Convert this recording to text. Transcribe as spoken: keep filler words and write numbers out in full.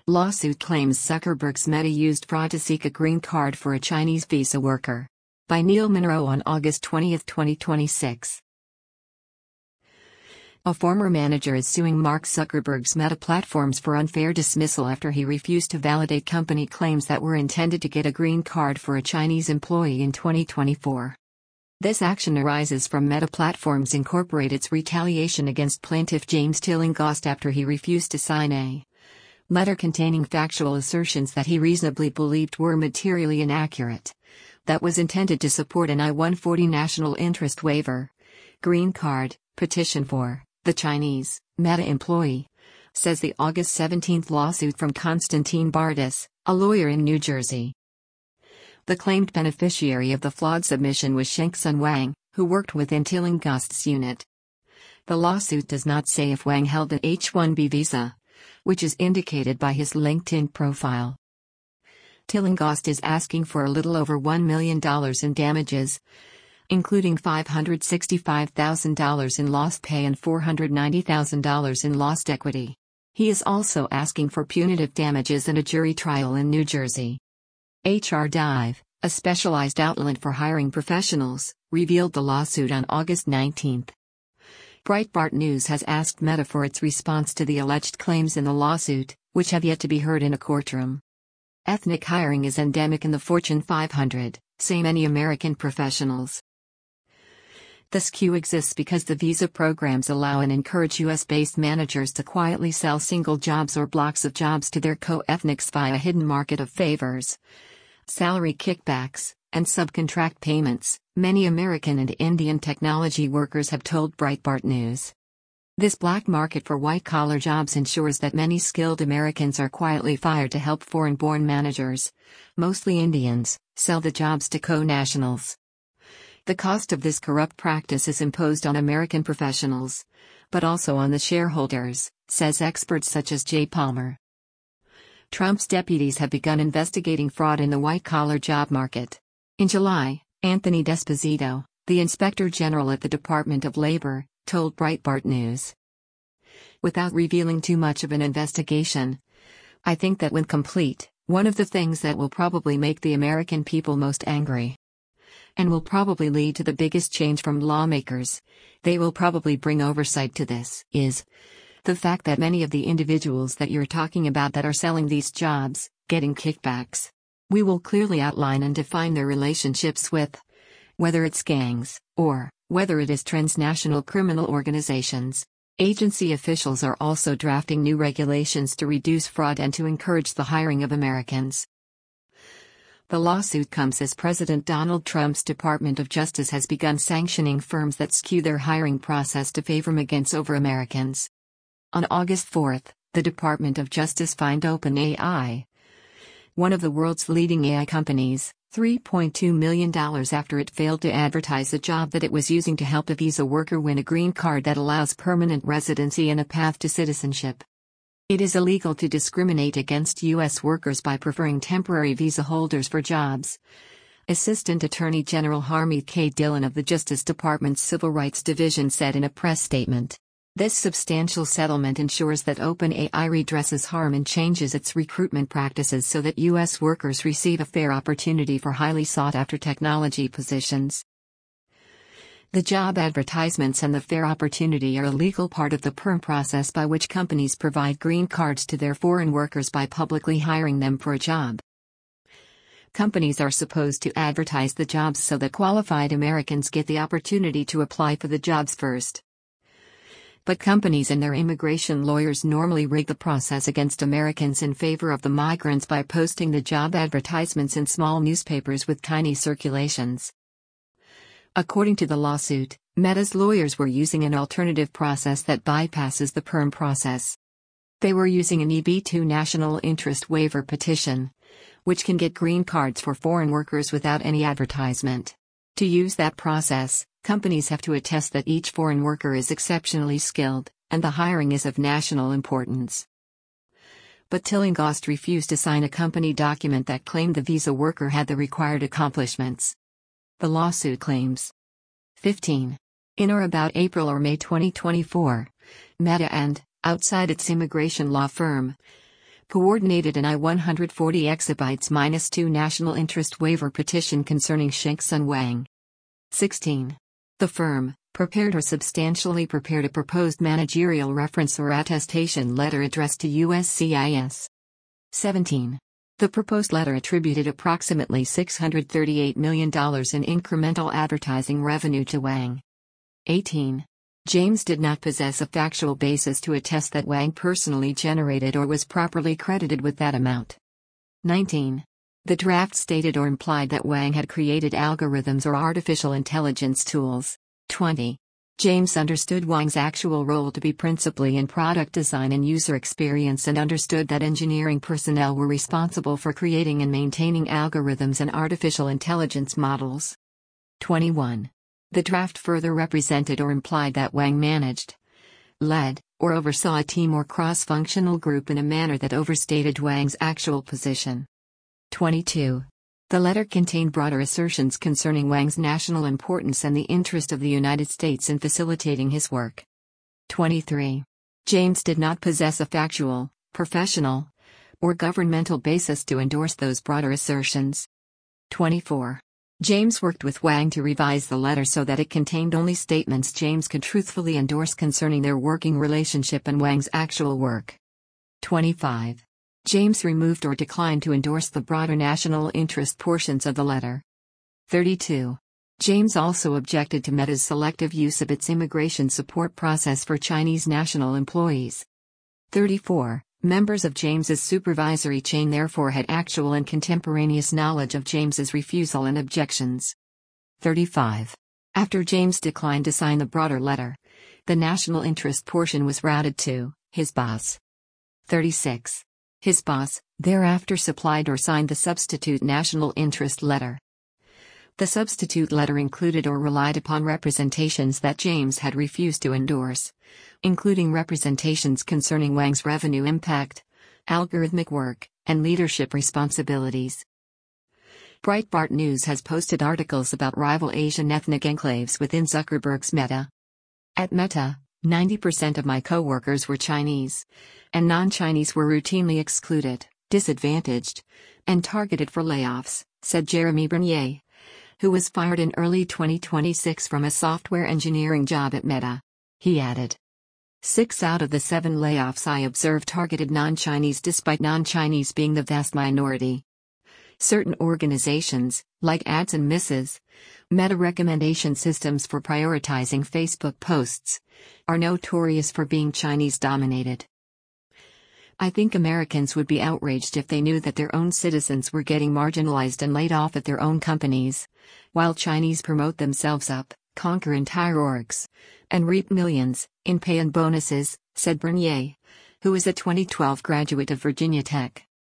Lawsuit claims Zuckerberg's Meta used fraud to seek a green card for a Chinese visa worker. By Neil Monroe on August twentieth, twenty twenty-six. A former manager is suing Mark Zuckerberg's Meta Platforms for unfair dismissal after he refused to validate company claims that were intended to get a green card for a Chinese employee in twenty twenty-four. This action arises from Meta Platforms Incorporated's retaliation against plaintiff James Tillinghast after he refused to sign a letter containing factual assertions that he reasonably believed were materially inaccurate, that was intended to support an I one forty national interest waiver, green card, petition for the Chinese Meta employee, says the August seventeenth lawsuit from Konstantin Bardis, a lawyer in New Jersey. The claimed beneficiary of the flawed submission was Shengsun Wang, who worked within Tillinghast's unit. The lawsuit does not say if Wang held an H one B visa, which is indicated by his LinkedIn profile. Tillinghast is asking for a little over one million dollars in damages, including five hundred sixty-five thousand dollars in lost pay and four hundred ninety thousand dollars in lost equity. He is also asking for punitive damages and a jury trial in New Jersey. H R Dive, a specialized outlet for hiring professionals, revealed the lawsuit on August nineteenth. Breitbart News has asked Meta for its response to the alleged claims in the lawsuit, which have yet to be heard in a courtroom. Ethnic hiring is endemic in the Fortune five hundred, say many American professionals. The skew exists because the visa programs allow and encourage U S-based managers to quietly sell single jobs or blocks of jobs to their co-ethnics via a hidden market of favors, salary kickbacks, and subcontract payments, many American and Indian technology workers have told Breitbart News. This black market for white-collar jobs ensures that many skilled Americans are quietly fired to help foreign-born managers, mostly Indians, sell the jobs to co-nationals. The cost of this corrupt practice is imposed on American professionals, but also on the shareholders, says experts such as Jay Palmer. Trump's deputies have begun investigating fraud in the white-collar job market. In July, Anthony Desposito, the Inspector General at the Department of Labor, told Breitbart News. Without revealing too much of an investigation, I think that when complete, one of the things that will probably make the American people most angry, and will probably lead to the biggest change from lawmakers, they will probably bring oversight to this, is the fact that many of the individuals that you're talking about that are selling these jobs, getting kickbacks. We will clearly outline and define their relationships with, whether it's gangs, or whether it is transnational criminal organizations. Agency officials are also drafting new regulations to reduce fraud and to encourage the hiring of Americans. The lawsuit comes as President Donald Trump's Department of Justice has begun sanctioning firms that skew their hiring process to favor migrants over Americans. On August fourth, the Department of Justice fined OpenAI, one of the world's leading A I companies, three point two million dollars after it failed to advertise a job that it was using to help a visa worker win a green card that allows permanent residency and a path to citizenship. It is illegal to discriminate against U S workers by preferring temporary visa holders for jobs, Assistant Attorney General Harmeet K. Dillon of the Justice Department's Civil Rights Division said in a press statement. This substantial settlement ensures that OpenAI redresses harm and changes its recruitment practices so that U S workers receive a fair opportunity for highly sought-after technology positions. The job advertisements and the fair opportunity are a legal part of the P E R M process by which companies provide green cards to their foreign workers by publicly hiring them for a job. Companies are supposed to advertise the jobs so that qualified Americans get the opportunity to apply for the jobs first. But companies and their immigration lawyers normally rig the process against Americans in favor of the migrants by posting the job advertisements in small newspapers with tiny circulations. According to the lawsuit, Meta's lawyers were using an alternative process that bypasses the P E R M process. They were using an E B two national interest waiver petition, which can get green cards for foreign workers without any advertisement. To use that process, companies have to attest that each foreign worker is exceptionally skilled, and the hiring is of national importance. But Tillinghast refused to sign a company document that claimed the visa worker had the required accomplishments. The lawsuit claims. fifteen. In or about April or May twenty twenty-four, Meta and, outside its immigration law firm, coordinated an I one hundred forty exabytes minus two national interest waiver petition concerning Shengsun Wang. sixteen. The firm prepared or substantially prepared a proposed managerial reference or attestation letter addressed to U S C I S. seventeen. The proposed letter attributed approximately six hundred thirty-eight million dollars in incremental advertising revenue to Wang. eighteen. James did not possess a factual basis to attest that Wang personally generated or was properly credited with that amount. nineteen. The draft stated or implied that Wang had created algorithms or artificial intelligence tools. twenty. James understood Wang's actual role to be principally in product design and user experience and understood that engineering personnel were responsible for creating and maintaining algorithms and artificial intelligence models. twenty-one. The draft further represented or implied that Wang managed, led, or oversaw a team or cross-functional group in a manner that overstated Wang's actual position. twenty-two. The letter contained broader assertions concerning Wang's national importance and the interest of the United States in facilitating his work. twenty-three. James did not possess a factual, professional, or governmental basis to endorse those broader assertions. twenty-four. James worked with Wang to revise the letter so that it contained only statements James could truthfully endorse concerning their working relationship and Wang's actual work. twenty-five. James removed or declined to endorse the broader national interest portions of the letter. thirty-two. James also objected to Meta's selective use of its immigration support process for Chinese national employees. thirty-four. Members of James's supervisory chain therefore had actual and contemporaneous knowledge of James's refusal and objections. thirty-five. After James declined to sign the broader letter, the national interest portion was routed to his boss. thirty-six. His boss thereafter supplied or signed the substitute national interest letter. The substitute letter included or relied upon representations that James had refused to endorse, including representations concerning Wang's revenue impact, algorithmic work, and leadership responsibilities. Breitbart News has posted articles about rival Asian ethnic enclaves within Zuckerberg's Meta. At Meta, ninety percent of my co-workers were Chinese, and non-Chinese were routinely excluded, disadvantaged, and targeted for layoffs, said Jeremy Bernier, who was fired in early twenty twenty-six from a software engineering job at Meta. He added, Six out of the seven layoffs I observed targeted non-Chinese despite non-Chinese being the vast minority. Certain organizations, like Ads and Misses, Meta recommendation systems for prioritizing Facebook posts, are notorious for being Chinese-dominated. I think Americans would be outraged if they knew that their own citizens were getting marginalized and laid off at their own companies, while Chinese promote themselves up, conquer entire orgs, and reap millions in pay and bonuses, said Bernier, who is a twenty twelve graduate of Virginia Tech.